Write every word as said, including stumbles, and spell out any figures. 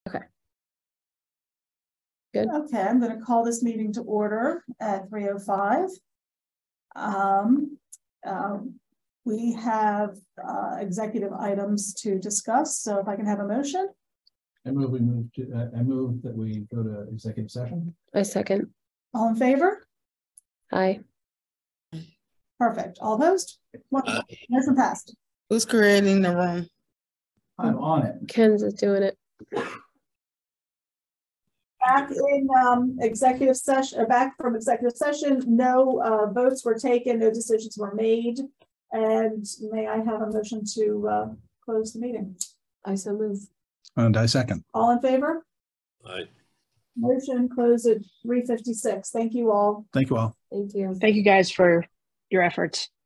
Good. Okay, I'm going to call this meeting to order at three oh five. Um, um, we have uh, executive items to discuss, so if I can have a motion. I move we move to, uh, I move that we go to executive session. I second. All in favor? Aye. Perfect. All opposed? Wonderful. Motion passed. Who's creating the room? I'm on it. Ken's is doing it. Back in um, executive session, uh, back from executive session, no uh, votes were taken, no decisions were made. And may I have a motion to uh, close the meeting? I so move. And I second. All in favor? Aye. Motion closed at three fifty-six. Thank you all. Thank you all. Thank you. Thank you guys for your efforts.